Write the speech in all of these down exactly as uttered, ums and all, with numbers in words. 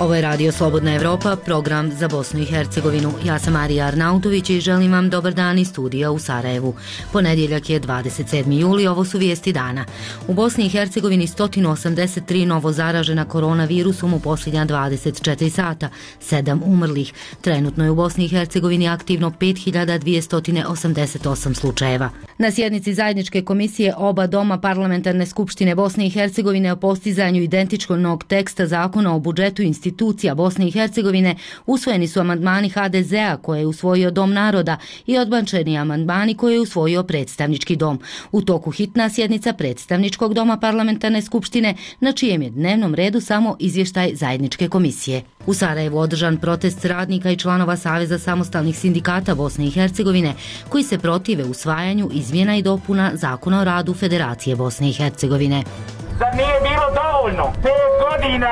Ovo je Radio Slobodna Evropa, program za Bosnu i Hercegovinu. Ja sam Marija Arnautović i želim vam dobar dan iz studija u Sarajevu. Ponedjeljak je dvadeset sedmi juli, ovo su vijesti dana. U Bosni i Hercegovini sto osamdeset tri novo zaražena koronavirusom u posljednja dvadeset četiri sata, sedam umrlih. Trenutno je u Bosni i Hercegovini aktivno pet hiljada dvjesto osamdeset osam slučajeva. Na sjednici zajedničke komisije oba doma Parlamentarne skupštine Bosne i Hercegovine o postizanju identičnog teksta zakona o budžetu institucija Bosne i Hercegovine usvojeni su amandmani ha de zea koje je usvojio Dom naroda i odbačeni amandmani koje je usvojio Predstavnički dom. U toku hitna sjednica Predstavničkog doma Parlamentarne skupštine na čijem je dnevnom redu samo izvještaj zajedničke komisije. U Sarajevu održan protest radnika i članova Saveza samostalnih sindikata Bosne i Hercegovine koji se protive usvajanju izmjena i dopuna Zakona o radu Federacije Bosne i Hercegovine. Zar nije bilo dovoljno pet godina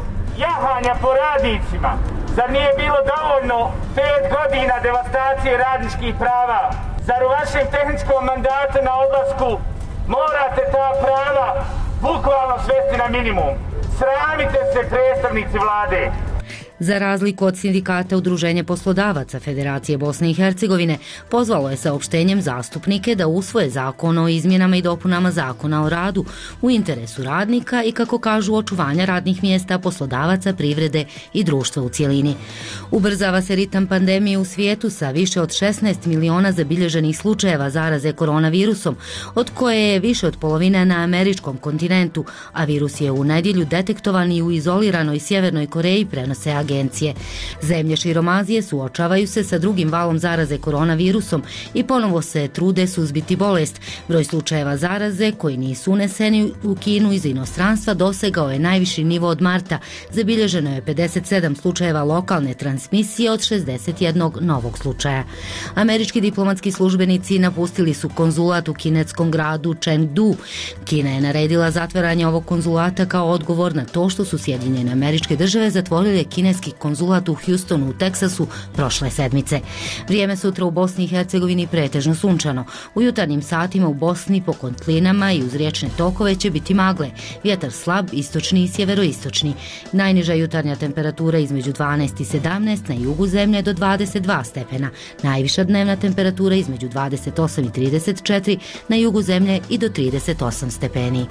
jahanja po radnicima? Zar nije bilo dovoljno pet godina devastacije radničkih prava? Zar u vašem tehničkom mandatu na odlasku morate ta prava bukvalno svesti na minimum? Sramite se, predstavnici vlade! Za razliku od sindikata Udruženje poslodavaca Federacije Bosne i Hercegovine pozvalo je saopštenjem zastupnike da usvoje zakon o izmjenama i dopunama Zakona o radu u interesu radnika i, kako kažu, očuvanja radnih mjesta, poslodavaca, privrede i društva u cjelini. Ubrzava se ritam pandemije u svijetu sa više od šesnaest miliona zabilježenih slučajeva zaraze koronavirusom, od koje je više od polovine na američkom kontinentu, a virus je u nedjelju detektovan i u izoliranoj Sjevernoj Koreji, prenose agencije. Zemlje širom Azije suočavaju se sa drugim valom zaraze koronavirusom i ponovo se trude suzbiti bolest. Broj slučajeva zaraze koji nisu uneseni u Kinu iz inostranstva dosegao je najviši nivo od marta. Zabilježeno je pedeset sedam slučajeva lokalne transmisije od šezdeset jednog novog slučaja. Američki diplomatski službenici napustili su konzulat u kinetskom gradu Chengdu. Kina je naredila zatvaranje ovog konzulata kao odgovor na to što su Sjedinjene Američke Države zatvorile kineski konzulat u Houstonu u Teksasu prošle sedmice. Vrijeme sutra u Bosni i Hercegovini pretežno sunčano. U jutarnjim satima u Bosni po kotlinama i uz riječne tokove će biti magle. Vjetar slab, istočni i sjeveroistočni. Najniža jutarnja temperatura između dvanaest i sedamnaest, na jugu zemlje do dvadeset dva stepena. Najviša dnevna temperatura između dvadeset osam i trideset četiri, na jugu zemlje i do trideset osam stepeni.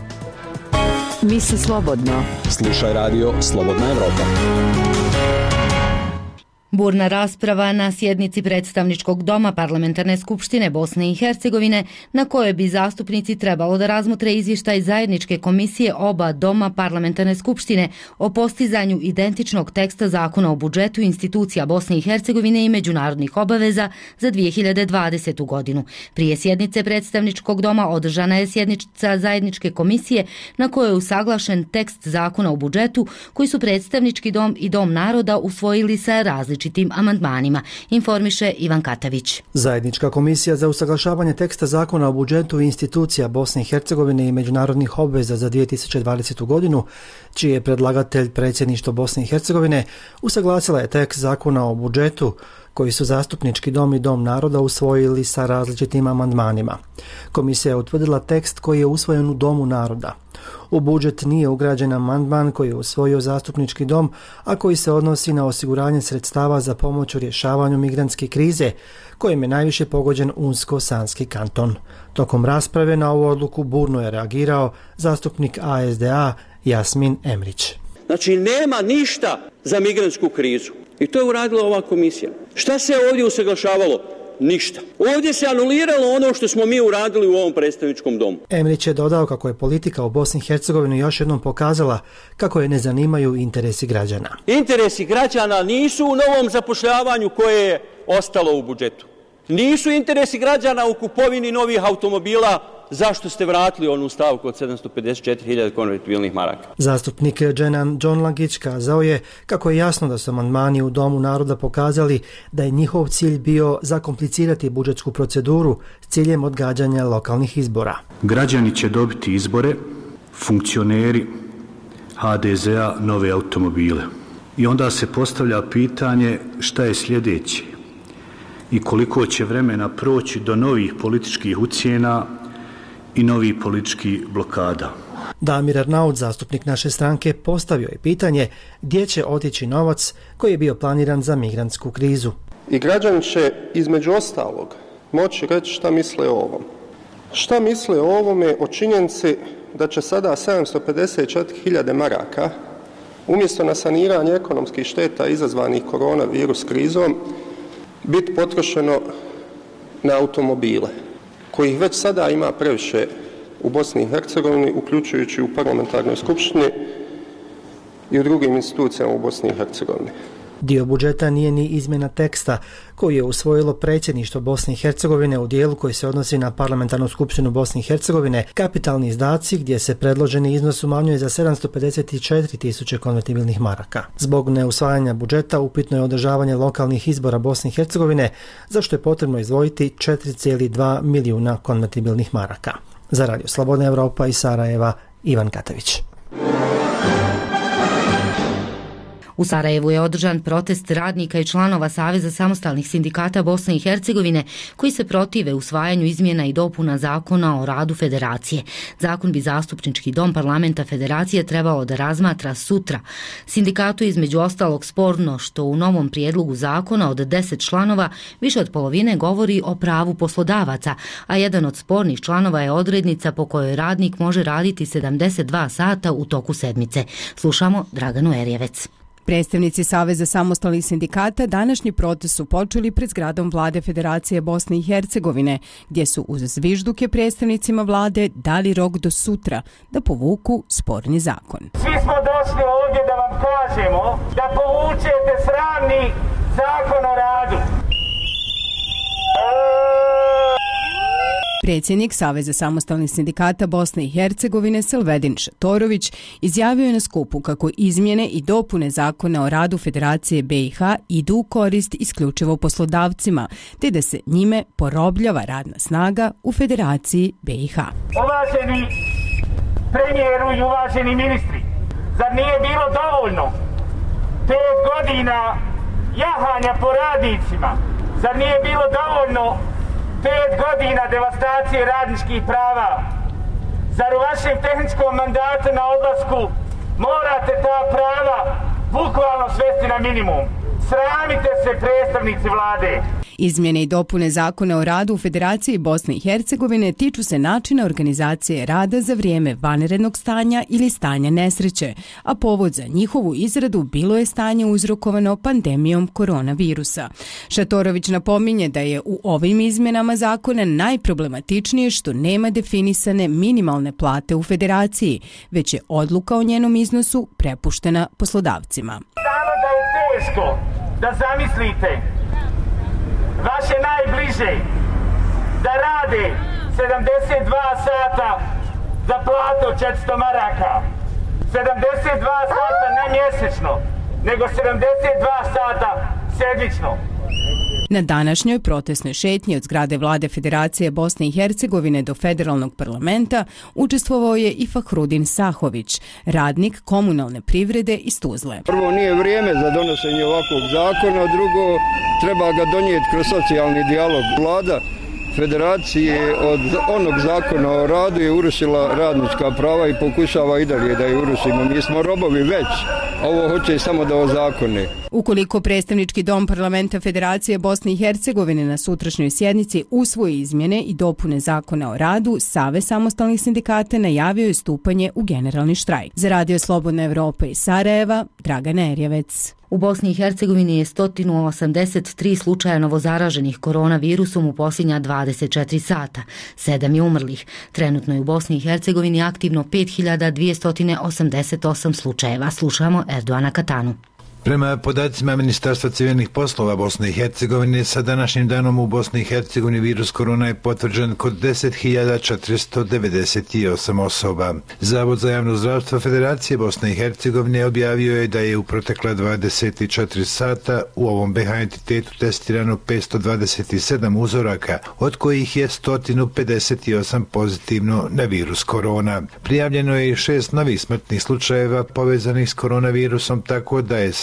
Misli slobodno. Slušaj radio Slobodna Evropa. Burna rasprava na sjednici Predstavničkog doma Parlamentarne skupštine Bosne i Hercegovine, na kojoj bi zastupnici trebalo da razmotre izvještaj zajedničke komisije oba doma Parlamentarne skupštine o postizanju identičnog teksta zakona o budžetu institucija Bosne i Hercegovine i međunarodnih obaveza za dvije hiljade dvadesetu. godinu. Prije sjednice Predstavničkog doma održana je sjednica zajedničke komisije na kojoj je usaglašen tekst zakona o budžetu koji su Predstavnički dom i Dom naroda usvojili sa različitim amandmanima, informiše Ivan Katavić. Zajednička komisija za usaglašavanje teksta zakona o budžetu institucija Bosne i Hercegovine i međunarodnih obveza za dvije tisuće dvadesetu. godinu, čiji je predlagatelj predsjedništvo Bosne i Hercegovine, usaglasila je tekst zakona o budžetu koji su Zastupnički dom i Dom naroda usvojili sa različitim amandmanima. Komisija je utvrdila tekst koji je usvojen u Domu naroda. U budžet nije ugrađen amandman koji je usvojio Zastupnički dom, a koji se odnosi na osiguranje sredstava za pomoć u rješavanju migrantske krize, kojim je najviše pogođen Unsko-Sanski kanton. Tokom rasprave na ovu odluku burno je reagirao zastupnik a es de a Jasmin Emrić. Znači, nema ništa za migrantsku krizu. I to je uradila ova komisija. Šta se ovdje usaglašavalo? Ništa. Ovdje se anuliralo ono što smo mi uradili u ovom predstavničkom domu. Emrić je dodao kako je politika u Bosni i Hercegovini još jednom pokazala kako je ne zanimaju interesi građana. Interesi građana nisu u novom zapošljavanju koje je ostalo u budžetu. Nisu interesi građana u kupovini novih automobila. Zašto ste vratili onu stavku od sedamsto pedeset četiri hiljade konvertibilnih maraka? Zastupnik Dženan Džonlagić kazao je kako je jasno da su amandmani u Domu naroda pokazali da je njihov cilj bio zakomplicirati budžetsku proceduru s ciljem odgađanja lokalnih izbora. Građani će dobiti izbore, funkcioneri ha de zea nove automobile. I onda se postavlja pitanje šta je sljedeće i koliko će vremena proći do novih političkih ucjena i novih političkih blokada. Damir Arnaut, zastupnik naše stranke, postavio je pitanje gdje će otići novac koji je bio planiran za migrantsku krizu. I građani će između ostalog moći reći šta misle o ovom. Šta misle o ovome, o činjenici da će sada sedamsto pedeset četiri hiljade maraka umjesto na saniranje ekonomskih šteta izazvanih koronavirus krizom biti potrošeno na automobile, kojih već sada ima previše u Bosni i Hercegovini, uključujući u parlamentarnoj skupštini i u drugim institucijama u Bosni i Hercegovini. Dio budžeta nije ni izmjena teksta koji je usvojilo predsjedništvo Bosne i Hercegovine u dijelu koji se odnosi na parlamentarnu skupštinu Bosne i Hercegovine, kapitalni izdaci gdje se predloženi iznos umanjuje za sedamsto pedeset četiri tisuće konvertibilnih maraka. Zbog neusvajanja budžeta upitno je održavanje lokalnih izbora Bosne i Hercegovine, za što je potrebno izdvojiti četiri zarez dva milijuna konvertibilnih maraka. Za Radio Slobodna Evropa iz Sarajeva, Ivan Katavić. U Sarajevu je održan protest radnika i članova Saveza samostalnih sindikata Bosne i Hercegovine koji se protive usvajanju izmjena i dopuna zakona o radu Federacije. Zakon bi zastupnički dom parlamenta Federacije trebao da razmatra sutra. Sindikatu između ostalog sporno što u novom prijedlogu zakona od deset članova više od polovine govori o pravu poslodavaca, a jedan od spornih članova je odrednica po kojoj radnik može raditi sedamdeset dva sata u toku sedmice. Slušamo Draganu Erjevec. Predstavnici Saveza samostalnih sindikata današnji protest su počeli pred zgradom vlade Federacije Bosne i Hercegovine, gdje su uz zvižduke predstavnicima vlade dali rok do sutra da povuku sporni zakon. Svi smo došli ovdje da vam kažemo da povučete sramni zakon o radu. Predsjednik Saveza samostalnih sindikata Bosne i Hercegovine Selvedin Šatorović izjavio je na skupu kako izmjene i dopune zakona o radu Federacije B i H idu u korist isključivo poslodavcima, te da se njime porobljava radna snaga u Federaciji B i H. Uvaženi premijeru i uvaženi ministri, zar nije bilo dovoljno pet godina jahanja po radnicima? Zar nije bilo dovoljno pet godina devastacije radničkih prava? Zar u vašem tehničkom mandatu na odlasku morate ta prava bukvalno svesti na minimum? Sramite se, predstavnici vlade! Izmjene i dopune zakona o radu u Federaciji Bosne i Hercegovine tiču se načina organizacije rada za vrijeme vanrednog stanja ili stanja nesreće, a povod za njihovu izradu bilo je stanje uzrokovano pandemijom koronavirusa. Šatorović napominje da je u ovim izmjenama zakona najproblematičnije što nema definisane minimalne plate u Federaciji, već je odluka o njenom iznosu prepuštena poslodavcima. Samo da je teško da zamislite vaše najbliže da rade sedamdeset dva sata za platu od četiristo maraka. sedamdeset dva sata ne mjesečno, nego sedamdeset dva sata sedmično. Na današnjoj protestnoj šetnji od zgrade vlade Federacije Bosne i Hercegovine do federalnog parlamenta učestvovao je i Fahrudin Sahović, radnik komunalne privrede iz Tuzle. Prvo, nije vrijeme za donošenje ovakvog zakona, drugo, treba ga donijeti kroz socijalni dijalog. Vlada Federacije od onog zakona o radu je urušila radnička prava i pokušava i dalje da je urušimo. Mi smo robovi već, a ovo hoće samo da ozakone. Ukoliko predstavnički dom parlamenta Federacije Bosne i Hercegovine na sutrašnjoj sjednici usvoji izmjene i dopune zakona o radu, Savez samostalnih sindikata najavio je stupanje u generalni štrajk. Za Radio Slobodna Evropa iz Sarajeva, Dragana Erjevec. U Bosni i Hercegovini je sto osamdeset tri slučaja novozaraženih koronavirusom u posljednja dvadeset četiri sata. Sedam je umrlih. Trenutno je u Bosni i Hercegovini aktivno pet hiljada dvjesto osamdeset osam slučajeva. Slušamo Erdoana Katanu. Prema podacima Ministarstva civilnih poslova Bosne i Hercegovine, sa današnjim danom u Bosni i Hercegovini virus korona je potvrđen kod deset hiljada četiristo devedeset osam osoba. Zavod za javno zdravstvo Federacije Bosne i Hercegovine objavio je da je u protekla dvadeset četiri sata u ovom B H entitetu testirano petsto dvadeset sedam uzoraka, od kojih je sto pedeset osam pozitivno na virus korona. Prijavljeno je i šest novih smrtnih slučajeva povezanih s koronavirusom, tako da je sa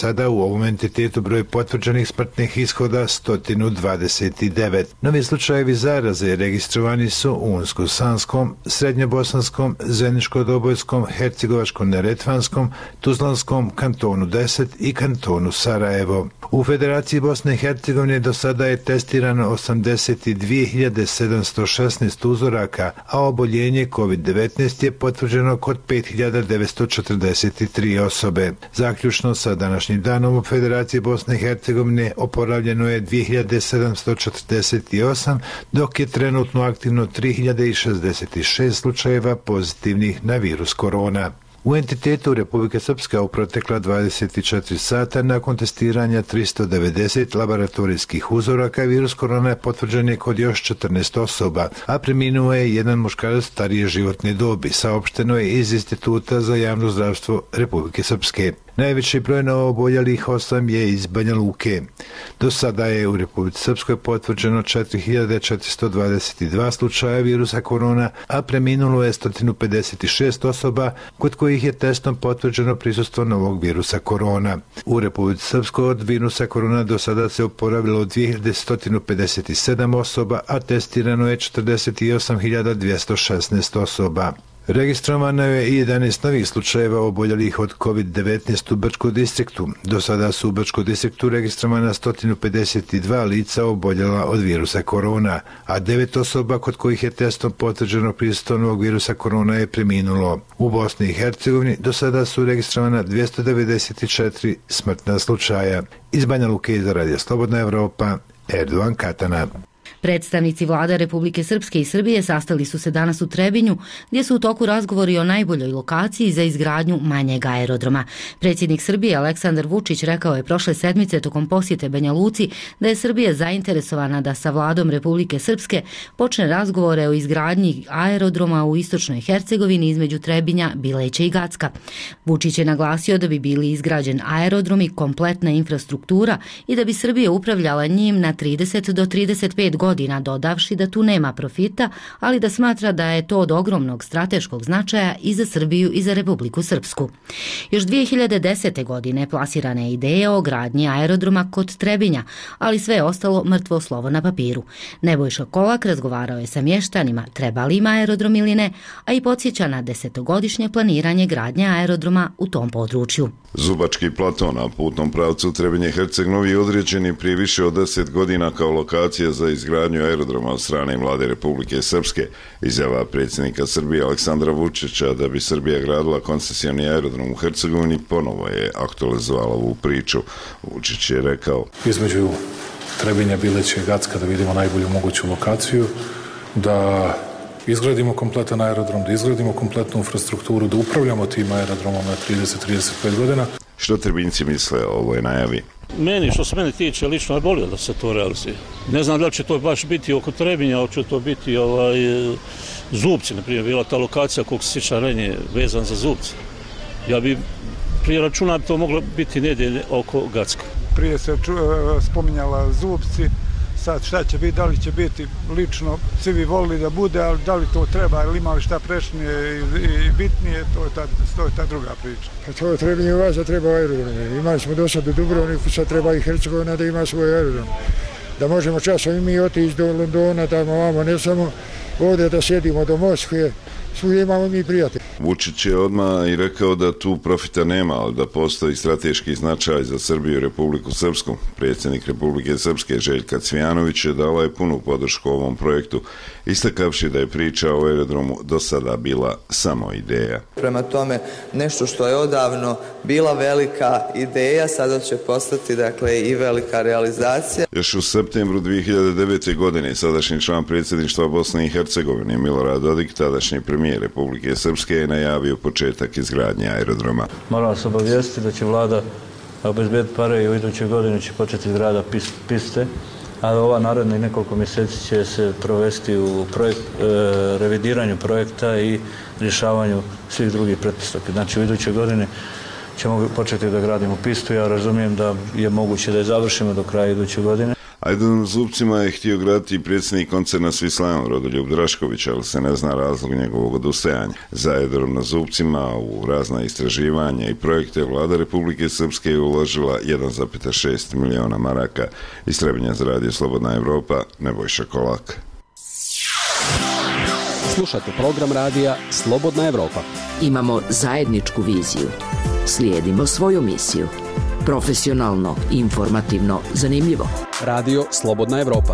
sada u ovom entitetu broj potvrđenih smrtnih ishoda sto dvadeset devet. Novi slučajevi zaraze registrovani su u Unsko-Sanskom, Srednjobosanskom, Zeničko-Dobojskom, Hercegovačko-Neretvanskom, Tuzlanskom, kantonu deset i kantonu Sarajevo. U Federaciji Bosne i Hercegovine do sada je testirano osamdeset dvije hiljade sedamsto šesnaest uzoraka, a oboljenje kovid devetnaest je potvrđeno kod pet hiljada devetsto četrdeset tri osobe. Zaključno sa današnjim danom u Federaciji Bosne i Hercegovine oporavljeno je dvije hiljade sedamsto četrdeset osam, dok je trenutno aktivno tri hiljade šezdeset šest slučajeva pozitivnih na virus korona. U entitetu Republike Srpska u protekla dvadeset četiri sata nakon testiranja tristo devedeset laboratorijskih uzoraka virus korona je potvrđen je kod još četrnaest osoba, a preminuo je jedan muškarac starije životne dobi, saopšteno je iz Instituta za javno zdravstvo Republike Srpske. Najveći broj novooboljelih osam je iz Banja Luke. Do sada je u Republici Srpskoj potvrđeno četiri hiljade četiristo dvadeset dva slučaja virusa korona, a preminulo je sto pedeset šest osoba kod kojih je testom potvrđeno prisustvo novog virusa korona. U Republici Srpskoj od virusa korona do sada se oporavilo dvije hiljade sto pedeset sedam osoba, a testirano je četrdeset osam hiljada dvjesto šesnaest osoba. Registrovano je i jedanaest novih slučajeva oboljelih od kovid devetnaest u Brčkom distriktu. Do sada su u Brčkom distriktu registrovana sto pedeset dva lica oboljela od virusa korona, a devet osoba kod kojih je testom potvrđeno prisustvo novog virusa korona je preminulo. U Bosni i Hercegovini do sada su registrovana dvjesto devedeset četiri smrtna slučaja. Iz Banja Luke za Radio Slobodna Evropa, Erdovan Katana. Predstavnici vlada Republike Srpske i Srbije sastali su se danas u Trebinju, gdje su u toku razgovori o najboljoj lokaciji za izgradnju manjeg aerodroma. Predsjednik Srbije Aleksandar Vučić rekao je prošle sedmice tokom posjete Banja Luci da je Srbija zainteresovana da sa vladom Republike Srpske počne razgovore o izgradnji aerodroma u istočnoj Hercegovini između Trebinja, Bileća i Gacka. Vučić je naglasio da bi bili izgrađen aerodrom i kompletna infrastruktura i da bi Srbija upravljala njim na trideset do trideset pet godina. godina, dodavši da tu nema profita, ali da smatra da je to od ogromnog strateškog značaja i za Srbiju i za Republiku Srpsku. Još dvije hiljade desete. godine plasirana je ideja o gradnji aerodroma kod Trebinja, ali sve je ostalo mrtvo slovo na papiru. Nebojša Kolak razgovarao je sa mještanima treba li im aerodrom ili ne, a i podsjeća na desetogodišnje planiranje gradnje aerodroma u tom području. Zubački plato na putnom pravcu Trebinje-Herceg Novi je određen prije više od deset godina kao lokacija za izgradnju aerodroma od strane vlade Republike Srpske. Izjava predsjednika Srbije Aleksandra Vučića da bi Srbija gradila koncesioni aerodrom u Hercegovini ponovo je aktualizovala ovu priču. Vučić je rekao: između Trebinja, Bileća i Gacka da vidimo najbolju moguću lokaciju, da izgradimo kompletan aerodrom, da izgradimo kompletnu infrastrukturu, da upravljamo tim aerodromom na trideset do trideset pet godina. Što Trebinjci misle o ovoj najavi? Meni, što se mene tiče, lično je bolje da se to realizuje. Ne znam da li će to baš biti oko Trebinja, ali će to biti ovaj, Zubci, na primjer, bila ta lokacija koliko se sjeća ranije vezan za Zubci. Ja bi prije računa bi to moglo biti nedjelje oko Gacka. Prije se ču, spominjala Zubci, sad šta će biti, da li će biti lično, svi bi volili da bude, ali da li to treba ili ima li šta prešnije i bitnije, to je ta, to je ta druga priča. Pa to treba i vas da treba aerodrom. Imali smo do sada u Dubrovniku, sad treba i Hercegovina da ima svoj aerodrom. Da možemo časom i mi otići do Londona, tamo vamo, ne samo ovdje da sjedimo do Moskve, svugdje imamo mi prijatelji. Vučić je odmah i rekao da tu profita nema, ali da postoji strateški značaj za Srbiju i Republiku Srpsku. Predsjednik Republike Srpske Željka Cvijanović je dala je punu podršku ovom projektu, istakavši da je priča o aerodromu do sada bila samo ideja. Prema tome, nešto što je odavno bila velika ideja, sada će postati dakle i velika realizacija. Još u septembru dvije hiljade devete. godine sadašnji član predsjedništva Bosne i Hercegovine Milorad Dodik, tadašnji premijer Republike Srpske, je najavio početak izgradnje aerodroma. Moram vas obavijestiti da će vlada obezbediti pare i u idućoj godini će početi izgrada piste, a ova narednih nekoliko mjeseci će se provesti u projekt, e, revidiranju projekta i rješavanju svih drugih pretpostavki. Znači u idućoj godini ćemo početi da gradimo pistu. Ja razumijem da je moguće da je završimo do kraja iduće godine. Aerodrom na Zubcima je htio graditi i predsjednik koncerna Swislam Rodoljub Drašković, ali se ne zna razlog njegovog odustajanja. Za aerodrom na Zubcima u razna istraživanja i projekte vlada Republike Srpske je uložila jedan zarez šest miliona maraka. Iz Trebinja za radio Slobodna Evropa, Nebojša Kolak. Slušate program radija Slobodna Evropa. Imamo zajedničku viziju. Slijedimo svoju misiju. Profesionalno, informativno, zanimljivo. Radio Slobodna Evropa.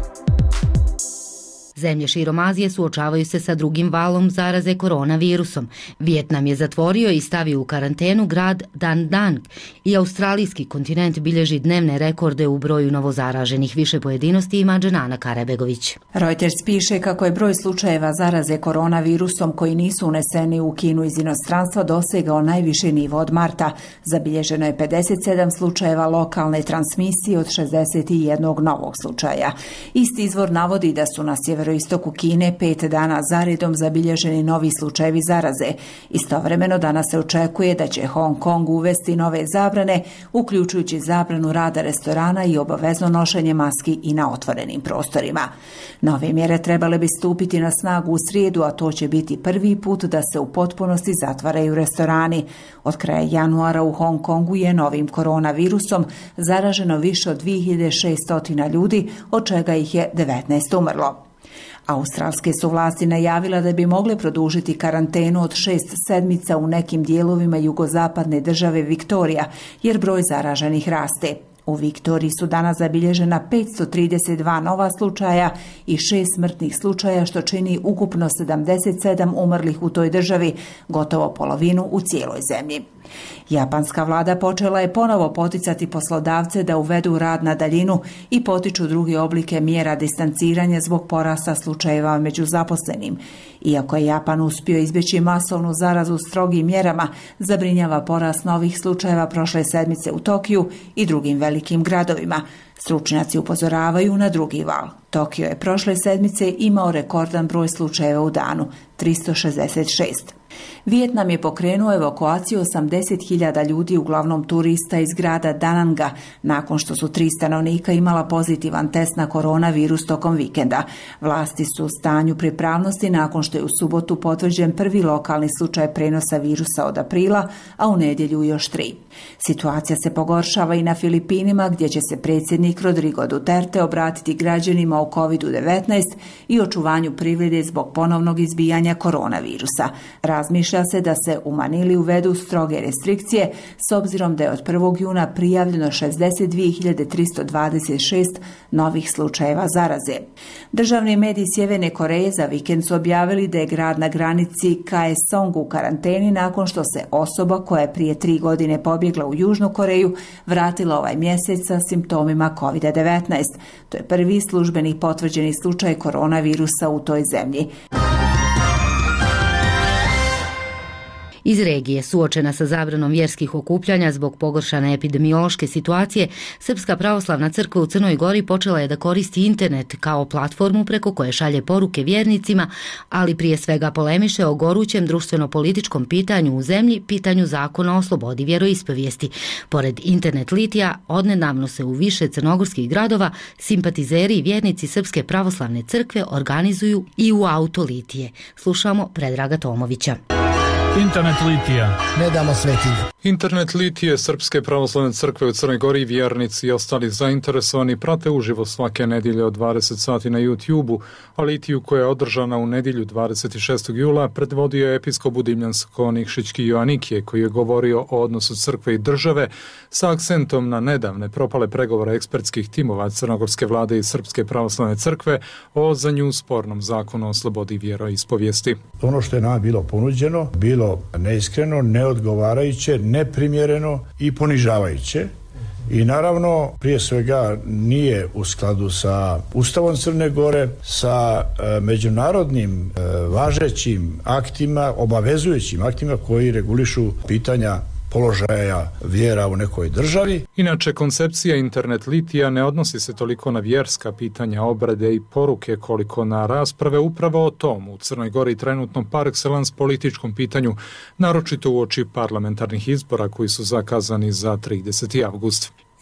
Zemlje širom Azije suočavaju se sa drugim valom zaraze koronavirusom. Vijetnam je zatvorio i stavio u karantenu grad Dan Nang i australijski kontinent bilježi dnevne rekorde u broju novozaraženih. Više pojedinosti ima Dženana Karabegović. Reuters piše kako je broj slučajeva zaraze koronavirusom koji nisu uneseni u Kinu iz inostranstva dosegao najviši nivo od marta. Zabilježeno je pedeset sedam slučajeva lokalne transmisije od šezdeset jedan novog slučaja. Isti izvor navodi da su na sjeveroistoku Kine pet dana zaredom zabilježeni novi slučajevi zaraze. Istovremeno danas se očekuje da će Hong Kong uvesti nove zabrane, uključujući zabranu rada restorana i obavezno nošenje maski i na otvorenim prostorima. Nove mjere trebale bi stupiti na snagu u srijedu, a to će biti prvi put da se u potpunosti zatvaraju restorani. Od kraja januara u Hong Kongu je novim koronavirusom zaraženo više od dvije hiljade šesto ljudi, od čega ih je devetnaest umrlo. Australske su vlasti najavila da bi mogle produžiti karantenu od šest sedmica u nekim dijelovima jugozapadne države Viktorija, jer broj zaraženih raste. U Viktoriji su danas zabilježena petsto trideset dva nova slučaja i šest smrtnih slučaja, što čini ukupno sedamdeset sedam umrlih u toj državi, gotovo polovinu u cijeloj zemlji. Japanska vlada počela je ponovo poticati poslodavce da uvedu rad na daljinu i potiču druge oblike mjera distanciranja zbog porasta slučajeva među zaposlenim. Iako je Japan uspio izbjeći masovnu zarazu strogim mjerama, zabrinjava porast novih slučajeva prošle sedmice u Tokiju i drugim velikim gradovima. Stručnjaci upozoravaju na drugi val. Tokio je prošle sedmice imao rekordan broj slučajeva u danu, tristo šezdeset šest. Vijetnam je pokrenuo evakuaciju osamdeset hiljada ljudi, uglavnom turista iz grada Dananga, nakon što su tri stanovnika imala pozitivan test na koronavirus tokom vikenda. Vlasti su u stanju pripravnosti nakon što je u subotu potvrđen prvi lokalni slučaj prenosa virusa od aprila, a u nedjelju još tri. Situacija se pogoršava i na Filipinima, gdje će se predsjednik Rodrigo Duterte obratiti građanima o kovid devetnaest i očuvanju privrede zbog ponovnog izbijanja koronavirusa. Razmišlja se da se u Manili uvedu stroge restrikcije, s obzirom da je od prvog juna prijavljeno šezdeset dvije hiljade tristo dvadeset šest novih slučajeva zaraze. Državni mediji Sjeverne Koreje za vikend su objavili da je grad na granici Kaesong u karanteni nakon što se osoba koja je prije tri godine pobjegla u Južnu Koreju vratila ovaj mjesec sa simptomima kovid devetnaest. To je prvi službeni potvrđeni slučaj koronavirusa u toj zemlji. Iz regije, suočena sa zabranom vjerskih okupljanja zbog pogoršane epidemiološke situacije, Srpska pravoslavna crkva u Crnoj Gori počela je da koristi internet kao platformu preko koje šalje poruke vjernicima, ali prije svega polemiše o gorućem društveno-političkom pitanju u zemlji, pitanju zakona o slobodi vjeroispovijesti. Pored internet litija, odnedavno se u više crnogorskih gradova simpatizeri i vjernici Srpske pravoslavne crkve organizuju i u auto litije. Slušamo Predraga Tomovića. Internet litija. Ne damo svetinje. Internet litije Srpske pravoslavne crkve u Crnoj Gori, vjernici i ostali zainteresovani prate uživo svake nedjelje od dvadeset sati na YouTube-u, a litiju koja je održana u nedjelju dvadeset šestog jula predvodio je episkop Budimljansko-Nikšićki Joanikije, koji je govorio o odnosu crkve i države sa akcentom na nedavne propale pregovore ekspertskih timova crnogorske vlade i Srpske pravoslavne crkve o za nju spornom zakonu o slobodi vjeroispovijesti. Ono što je nama bilo ponuđeno, bilo neiskreno, neodgovarajuće, neprimjereno i ponižavajuće. I naravno, prije svega nije u skladu sa Ustavom Crne Gore, sa e, međunarodnim e, važećim aktima, obavezujućim aktima koji regulišu pitanja položaja vjera u nekoj državi. Inače, koncepcija internet litija ne odnosi se toliko na vjerska pitanja, obrade i poruke, koliko na rasprave upravo o tom u Crnoj Gori trenutno par excellence političkom pitanju, naročito uoči parlamentarnih izbora koji su zakazani za trideseti avgust.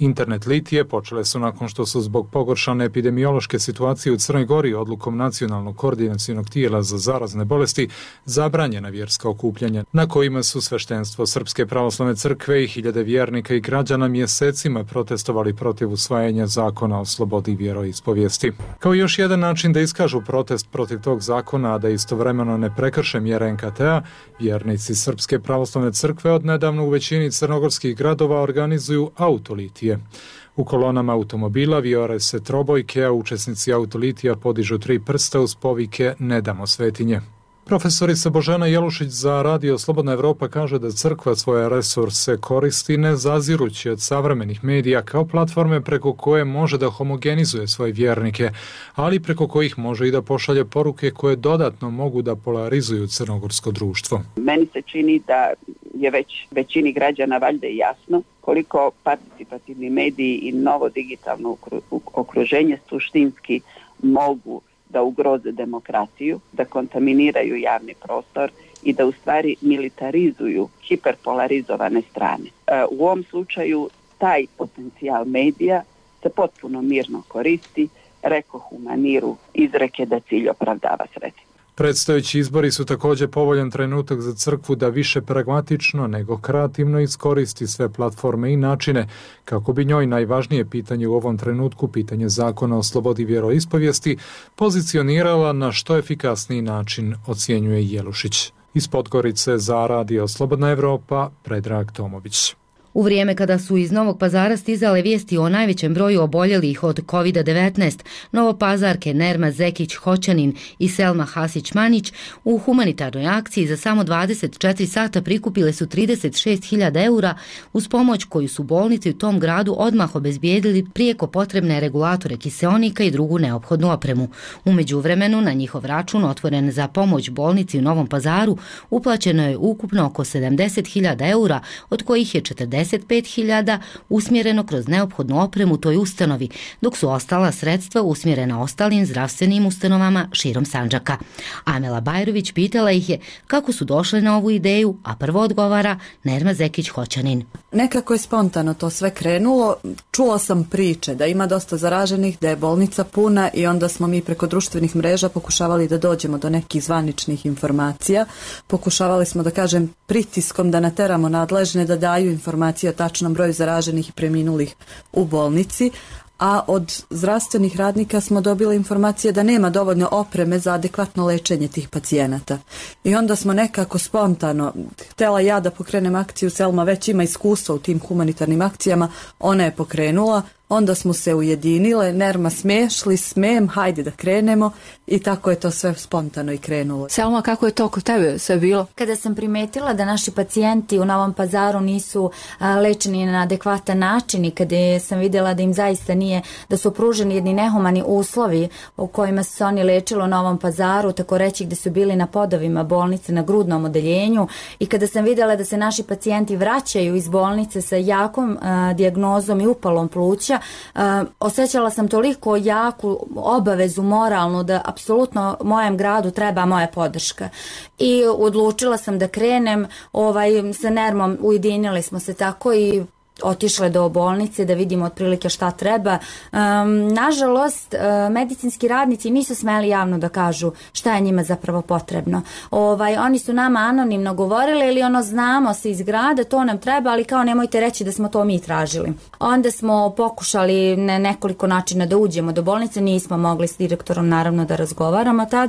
Internet litije počele su nakon što su zbog pogoršane epidemiološke situacije u Crnoj Gori odlukom Nacionalnog koordinacionog tijela za zarazne bolesti zabranjena vjerska okupljanja, na kojima su sveštenstvo Srpske pravoslavne crkve i hiljade vjernika i građana mjesecima protestovali protiv usvajanja zakona o slobodi vjeroispovijesti. Kao još jedan način da iskažu protest protiv tog zakona, a da istovremeno ne prekrše mjere en ka te a, vjernici Srpske pravoslavne crkve od nedavno u većini crnogorskih gradova organizuju autolitije. U kolonama automobila vijore se trobojke, a učesnici autolitija podižu tri prsta uz povike "Ne damo svetinje". Profesorica Božena Jelušić za Radio Slobodna Evropa kaže da crkva svoje resurse koristi ne zazirući od savremenih medija kao platforme preko koje može da homogenizuje svoje vjernike, ali preko kojih može i da pošalje poruke koje dodatno mogu da polarizuju crnogorsko društvo. Meni se čini da je već većini građana valjda i jasno koliko participativni mediji i novo digitalno okruženje suštinski mogu da ugroze demokratiju, da kontaminiraju javni prostor i da u stvari militarizuju hiperpolarizovane strane. U ovom slučaju taj potencijal medija se potpuno mirno koristi, rekoh u maniru izreke da cilj opravdava sredstvo. Predstojeći izbori su također povoljan trenutak za crkvu da više pragmatično nego kreativno iskoristi sve platforme i načine kako bi njoj najvažnije pitanje u ovom trenutku, pitanje zakona o slobodi vjeroispovijesti, pozicionirala na što efikasniji način, ocjenjuje Jelušić. Iz Podgorice za Radio Slobodna Evropa, Predrag Tomović. U vrijeme kada su iz Novog Pazara stizale vijesti o najvećem broju oboljelih od kovid devetnaest, Novopazarke Nerma Zekić-Hoćanin i Selma Hasić-Manić u humanitarnoj akciji za samo dvadeset četiri sata prikupile su trideset šest hiljada eura uz pomoć koju su bolnici u tom gradu odmah obezbijedili prijeko potrebne regulatore kiseonika i drugu neophodnu opremu. U međuvremenu na njihov račun otvoren za pomoć bolnici u Novom Pazaru uplaćeno je ukupno oko sedamdeset hiljada eura, od kojih je četrdeset pet hiljada usmjereno kroz neophodnu opremu toj ustanovi, dok su ostala sredstva usmjerena ostalim zdravstvenim ustanovama širom Sandžaka. Amela Bajrović pitala ih je kako su došle na ovu ideju, a prvo odgovara Nerma Zekić-Hoćanin. Nekako je spontano to sve krenulo. Čula sam priče da ima dosta zaraženih, da je bolnica puna i onda smo mi preko društvenih mreža pokušavali da dođemo do nekih zvaničnih informacija. Pokušavali smo, da kažem, pritiskom da nateramo nadležne da daju informacije o tačnom broju zaraženih i preminulih u bolnici, a od zdravstvenih radnika smo dobili informacije da nema dovoljno opreme za adekvatno lečenje tih pacijenata. I onda smo nekako spontano, htjela ja da pokrenem akciju, Selma već ima iskustva u tim humanitarnim akcijama, ona je pokrenula, onda smo se ujedinile, Nerma smešli, smem, hajde da krenemo i tako je to sve spontano i krenulo. Selma, kako je to kod tebe sve bilo? Kada sam primetila da naši pacijenti u Novom Pazaru nisu a, lečeni na adekvatan način i kada sam vidjela da im zaista nije, da su pruženi jedni nehumani uslovi u kojima su se oni lečili u Novom Pazaru, tako reći gdje su bili na podovima bolnice na grudnom odeljenju, i kada sam vidjela da se naši pacijenti vraćaju iz bolnice sa jakom a, dijagnozom i upalom pluća, Uh, osjećala sam toliko jaku obavezu moralnu da apsolutno mojem gradu treba moja podrška i odlučila sam da krenem. Ovaj, sa Nermom ujedinili smo se tako i otišle do bolnice da vidimo otprilike šta treba. Um, nažalost, uh, medicinski radnici nisu smeli javno da kažu šta je njima zapravo potrebno. Ovaj, oni su nama anonimno govorili ili ono znamo se iz grada, to nam treba, ali kao nemojte reći da smo to mi tražili. Onda smo pokušali na nekoliko načina da uđemo do bolnice, nismo mogli s direktorom naravno da razgovaramo tad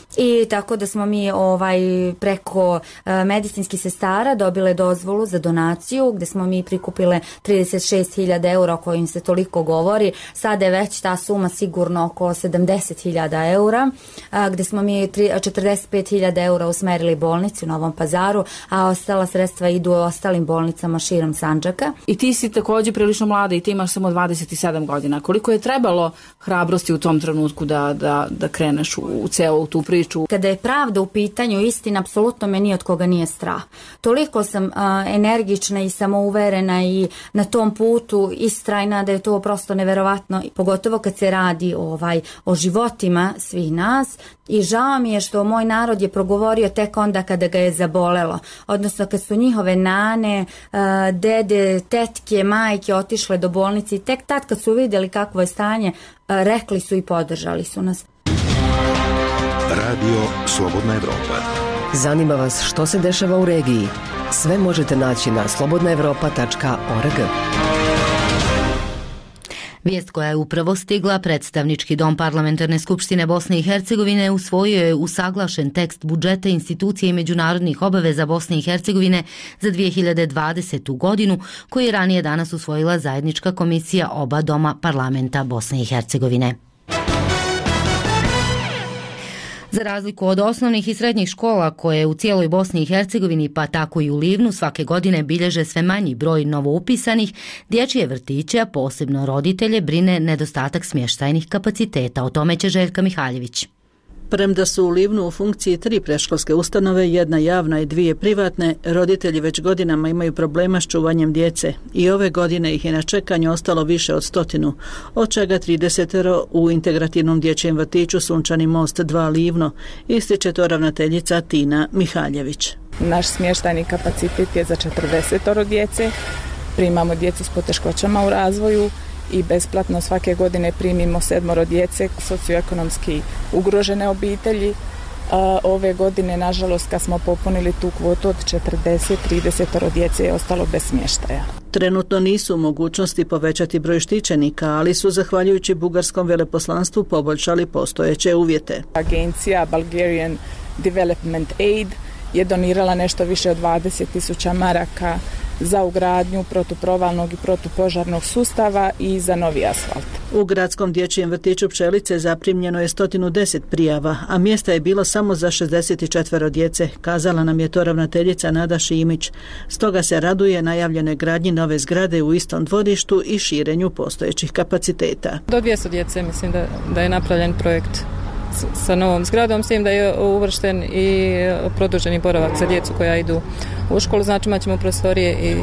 i tako da smo mi ovaj, preko uh, medicinskih sestara dobile dozvolu za donaciju gdje smo mi prikupile trideset šest hiljada eura o kojim se toliko govori. Sada je već ta suma sigurno oko sedamdeset hiljada eura, gdje smo mi četrdeset pet hiljada eura usmerili bolnici u Novom Pazaru, a ostala sredstva idu u ostalim bolnicama širom Sandžaka. I ti si također prilično mlada i ti imaš samo dvadeset sedam godina. Koliko je trebalo hrabrosti u tom trenutku da, da, da kreneš u, u celu tu priču? Kada je pravda u pitanju, istina, apsolutno me ni od koga nije strah. Toliko sam uh, energična i samouverena i biti na tom putu istrajna, da je to prosto neverovatno, pogotovo kad se radi ovaj, o životima svih nas. I žao mi je što moj narod je progovorio tek onda kada ga je zabolelo, odnosno kad su njihove nane, dede, tetke, majke otišle do bolnice i tek tad kad su vidjeli kakvo je stanje, rekli su i podržali su nas. Radio Slobodna Evropa. Zanima vas što se dešava u regiji? Sve možete naći na slobodna evropa tačka org. Vijest koja je upravo stigla, predstavnički dom Parlamentarne skupštine Bosne i Hercegovine usvojio je usaglašen tekst budžeta institucije i međunarodnih obaveza Bosne i Hercegovine za dvije hiljade dvadesetu. godinu, koji je ranije danas usvojila zajednička komisija oba doma parlamenta Bosne i Hercegovine. Za razliku od osnovnih i srednjih škola koje u cijeloj Bosni i Hercegovini pa tako i u Livnu svake godine bilježe sve manji broj novoupisanih, dječje vrtiće, a posebno roditelje, brine nedostatak smještajnih kapaciteta. O tome će Željka Mihaljević. Premda su u Livnu u funkciji tri predškolske ustanove, jedna javna i dvije privatne, roditelji već godinama imaju problema s čuvanjem djece i ove godine ih je na čekanju ostalo više od stotinu, od čega tridesetero u integrativnom dječjem vrtiću Sunčani most dva Livno, ističe to ravnateljica Tina Mihaljević. Naš smještajni kapacitet je za četrdesetoro djece, primamo djecu s poteškoćama u razvoju i besplatno svake godine primimo sedmoro djece socioekonomski ugrožene obitelji. A ove godine, nažalost, kad smo popunili tu kvotu od četrdeset, tridesetoro djece je ostalo bez smještaja. Trenutno nisu u mogućnosti povećati broj štićenika, ali su zahvaljujući bugarskom veleposlanstvu poboljšali postojeće uvjete. Agencija Bulgarian Development Aid je donirala nešto više od dvadeset tisuća maraka za ugradnju protuprovalnog i protupožarnog sustava i za novi asfalt. U gradskom dječjem vrtiću Pčelice zaprimljeno je sto deset prijava, a mjesta je bilo samo za šezdeset četiri djece, kazala nam je to ravnateljica Nada Šimić. Stoga se raduje najavljenoj gradnji nove zgrade u istom dvorištu i širenju postojećih kapaciteta. Do dvjesto djece mislim da, da je napravljen projekt sa novom zgradom, s tim da je uvršten i produženi boravak za djecu koja idu u školu. Znači imat ćemo prostorije i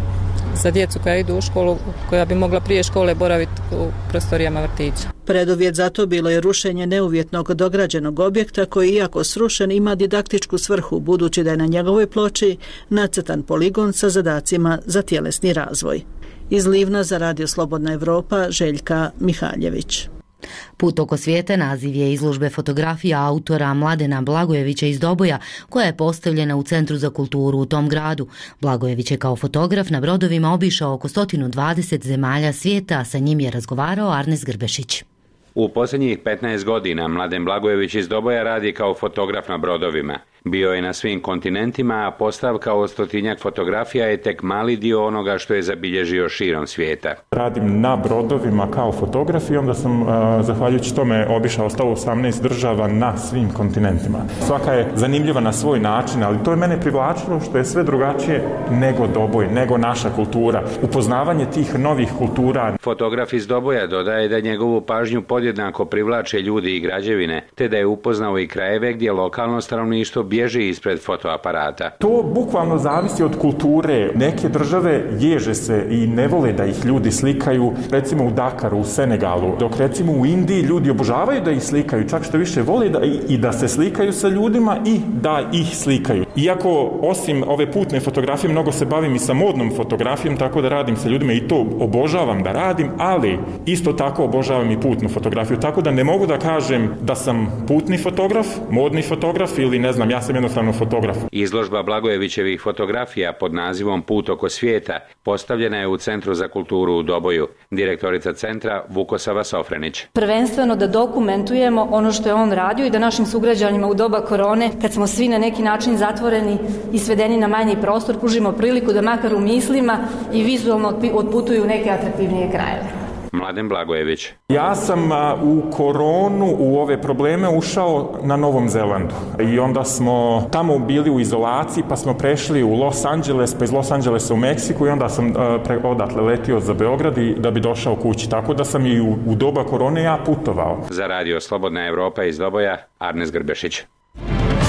za djecu koja idu u školu, koja bi mogla prije škole boraviti u prostorijama vrtića. Preduvjet za to bilo je rušenje neuvjetnog dograđenog objekta koji, iako srušen, ima didaktičku svrhu, budući da je na njegovoj ploči nacrtan poligon sa zadacima za tjelesni razvoj. Iz Livna za Radio Slobodna Evropa, Željka Mihaljević. Put oko svijeta naziv je izložbe fotografija autora Mladena Blagojevića iz Doboja, koja je postavljena u Centru za kulturu u tom gradu. Blagojević je kao fotograf na brodovima obišao oko sto dvadeset zemalja svijeta, a sa njim je razgovarao Arnes Grbešić. U posljednjih petnaest godina Mladen Blagojević iz Doboja radi kao fotograf na brodovima. Bio je na svim kontinentima, a postavka od stotinjak fotografija je tek mali dio onoga što je zabilježio širom svijeta. Radim na brodovima kao fotograf i onda sam, zahvaljujući tome, obišao sto osamnaest država na svim kontinentima. Svaka je zanimljiva na svoj način, ali to je mene privlačilo što je sve drugačije nego Doboj, nego naša kultura. Upoznavanje tih novih kultura. Fotograf iz Doboja dodaje da njegovu pažnju podjednako privlače ljudi i građevine, te da je upoznao i krajeve gdje lokalno stanovništvo bježi ispred fotoaparata. To bukvalno zavisi od kulture. Neke države ježe se i ne vole da ih ljudi slikaju, recimo u Dakaru, u Senegalu, dok recimo u Indiji ljudi obožavaju da ih slikaju, čak što više vole da i, i da se slikaju sa ljudima i da ih slikaju. Iako osim ove putne fotografije mnogo se bavim i sa modnom fotografijom, tako da radim sa ljudima i to obožavam da radim, ali isto tako obožavam i putnu fotografiju, tako da ne mogu da kažem da sam putni fotograf, modni fotograf ili ne znam, ja sam jednostavno fotograf. Izložba Blagojevićevih fotografija pod nazivom Put oko svijeta postavljena je u Centru za kulturu u Doboju. Direktorica centra Vukosava Sofrenić. Prvenstveno da dokumentujemo ono što je on radio i da našim sugrađanima u doba korone, kad smo svi na neki način zatvoreni i svedeni na manji prostor, pružimo priliku da makar u mislima i vizualno otputuju neke atraktivnije krajeve. Mladen Blagojević. Ja sam a, u koronu, u ove probleme ušao na Novom Zelandu i onda smo tamo bili u izolaciji, pa smo prešli u Los Angeles, pa iz Los Angelesa u Meksiku i onda sam a, pre, odatle letio za Beograd i da bi došao kući, tako da sam i u, u doba korone ja putovao. Za Radio Slobodna Evropa iz Doboja, Arnes Grbešić.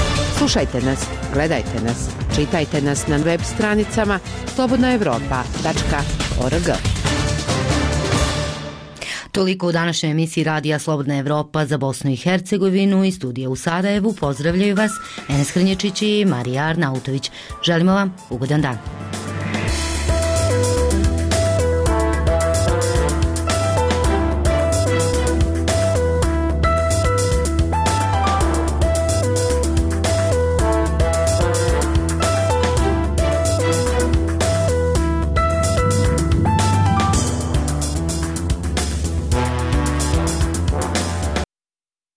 Slušajte nas, gledajte nas, čitajte nas na web stranicama slobodna evropa tačka org. Toliko u današnjoj emisiji Radija Slobodna Evropa za Bosnu i Hercegovinu. Iz studija u Sarajevu pozdravljaju vas Enes Hrnječić i Marija Arnautović. Želimo vam ugodan dan.